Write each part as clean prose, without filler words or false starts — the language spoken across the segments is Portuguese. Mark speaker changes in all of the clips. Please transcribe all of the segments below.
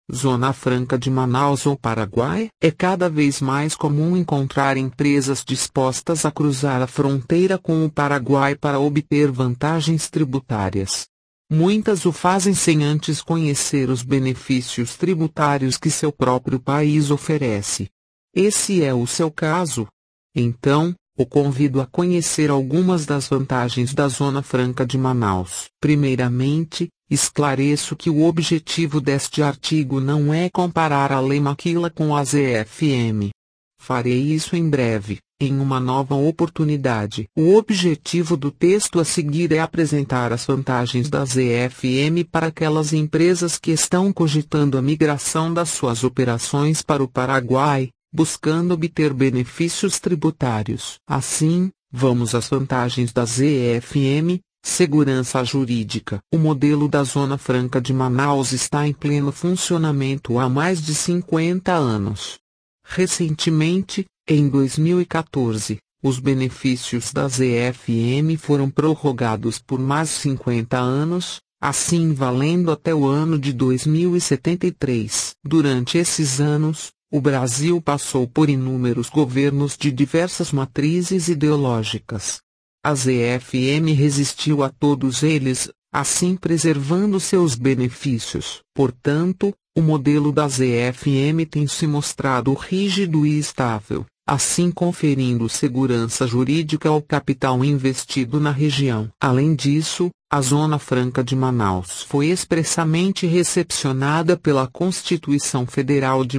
Speaker 1: Zona Franca de Manaus ou Paraguai. É cada vez mais comum encontrar empresas dispostas a cruzar a fronteira com o Paraguai para obter vantagens tributárias. Muitas o fazem sem antes conhecer os benefícios tributários que seu próprio país oferece. Esse é o seu caso? Então, o convido a conhecer algumas das vantagens da Zona Franca de Manaus. Primeiramente, esclareço que o objetivo deste artigo não é comparar a Lei Maquila com a ZFM. Farei isso em breve, em uma nova oportunidade. O objetivo do texto a seguir é apresentar as vantagens da ZFM para aquelas empresas que estão cogitando a migração das suas operações para o Paraguai, buscando obter benefícios tributários. Assim, vamos às vantagens da ZFM. Segurança jurídica. O modelo da Zona Franca de Manaus está em pleno funcionamento há mais de 50 anos. Recentemente, em 2014, os benefícios da ZFM foram prorrogados por mais 50 anos, assim valendo até o ano de 2073. Durante esses anos, o Brasil passou por inúmeros governos de diversas matrizes ideológicas. A ZFM resistiu a todos eles, assim preservando seus benefícios. Portanto, o modelo da ZFM tem se mostrado rígido e estável, assim conferindo segurança jurídica ao capital investido na região. Além disso, a Zona Franca de Manaus foi expressamente recepcionada pela Constituição Federal de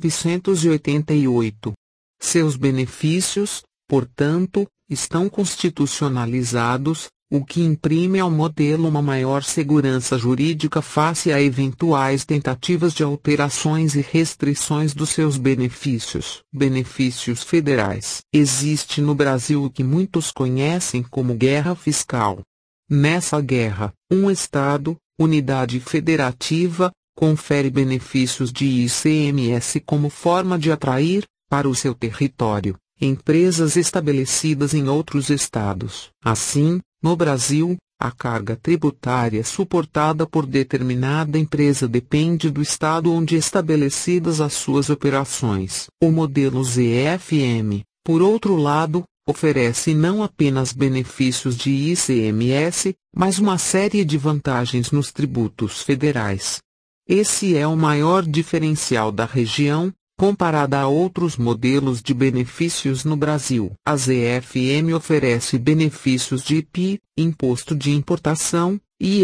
Speaker 1: 1988. Seus benefícios, portanto, estão constitucionalizados, o que imprime ao modelo uma maior segurança jurídica face a eventuais tentativas de alterações e restrições dos seus benefícios. Benefícios federais. Existe no Brasil o que muitos conhecem como guerra fiscal. Nessa guerra, um Estado, unidade federativa, confere benefícios de ICMS como forma de atrair, para o seu território, empresas estabelecidas em outros estados. Assim, no Brasil, a carga tributária suportada por determinada empresa depende do estado onde estabelecidas as suas operações. O modelo ZFM, por outro lado, oferece não apenas benefícios de ICMS, mas uma série de vantagens nos tributos federais. Esse é o maior diferencial da região, comparada a outros modelos de benefícios no Brasil. A ZFM oferece benefícios de IPI, Imposto de Importação,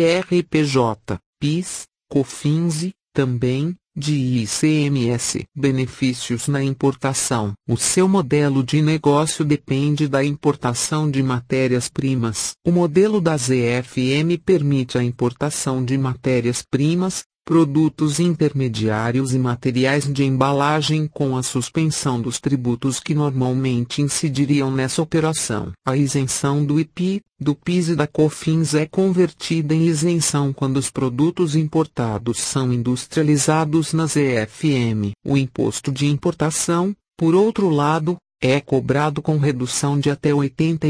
Speaker 1: IRPJ, PIS, COFINS e, também, de ICMS. Benefícios na importação. O seu modelo de negócio depende da importação de matérias-primas. O modelo da ZFM permite a importação de matérias-primas, produtos intermediários e materiais de embalagem com a suspensão dos tributos que normalmente incidiriam nessa operação. A isenção do IPI, do PIS e da COFINS é convertida em isenção quando os produtos importados são industrializados na ZFM. O imposto de importação, por outro lado, é cobrado com redução de até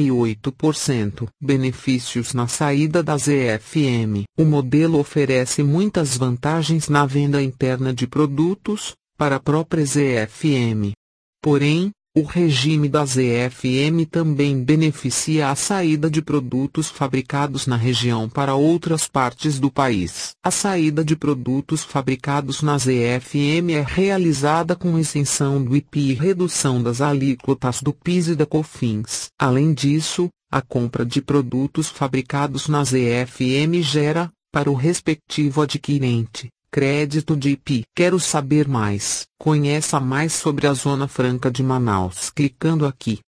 Speaker 1: 88%. Benefícios na saída da ZFM. O modelo oferece muitas vantagens na venda interna de produtos, para a própria ZFM. Porém, o regime da ZFM também beneficia a saída de produtos fabricados na região para outras partes do país. A saída de produtos fabricados na ZFM é realizada com isenção do IPI e redução das alíquotas do PIS e da COFINS. Além disso, a compra de produtos fabricados na ZFM gera, para o respectivo adquirente, crédito de IPI. Quero saber mais? Conheça mais sobre a Zona Franca de Manaus clicando aqui.